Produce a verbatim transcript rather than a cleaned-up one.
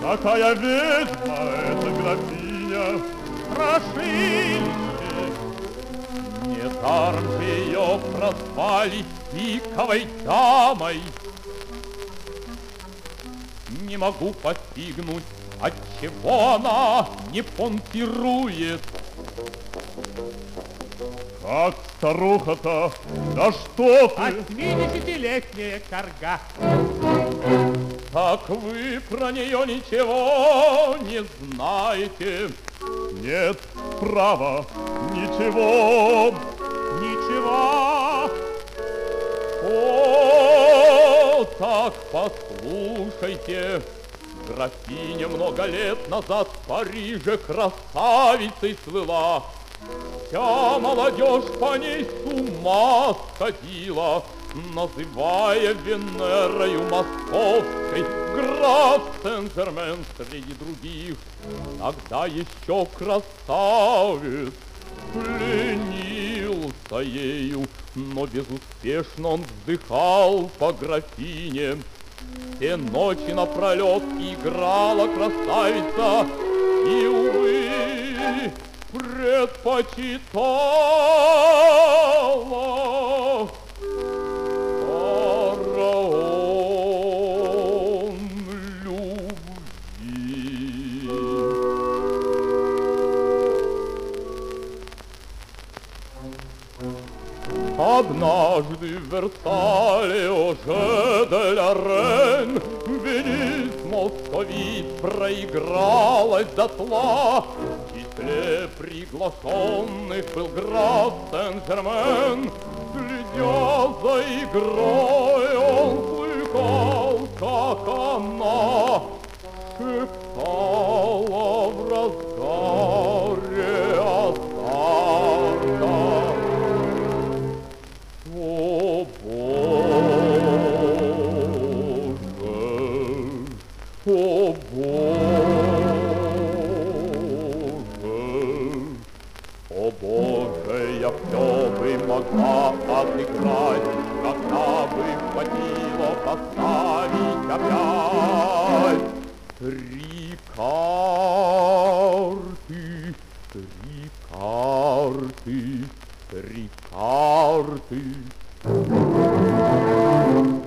Какая ведьма эта графиня, страшилище! Недаром же ее прозвали пиковой дамой. Не могу постигнуть, отчего она не понтирует. Как старуха-то? Да что ты? Восьмидесятилетняя корга. Так вы про нее ничего не знаете? Нет, право, ничего. Ничего. О, так послушайте. Графиня много лет назад в Париже красавицей слыла. Вся молодежь по ней с ума сходила, называя Венерою московской граф Сен-Жермен среди других. Тогда еще красавец пленился ею, но безуспешно он вздыхал по графине. Все ночи напролет играла красавица, и, увы, предпочитала фараон любви. Однажды в Версале уже де ля Рен Венис московит проигралась дотла. В числе приглашенных был граф Сен-Жермен. Следя за игрой, он слыхал, как она шептала в разгаре азарта: о, Боже, о, Боже, о, Боже, я все бы могла отыграть, когда бы хватило поставить опять три карты, три карты, три карты.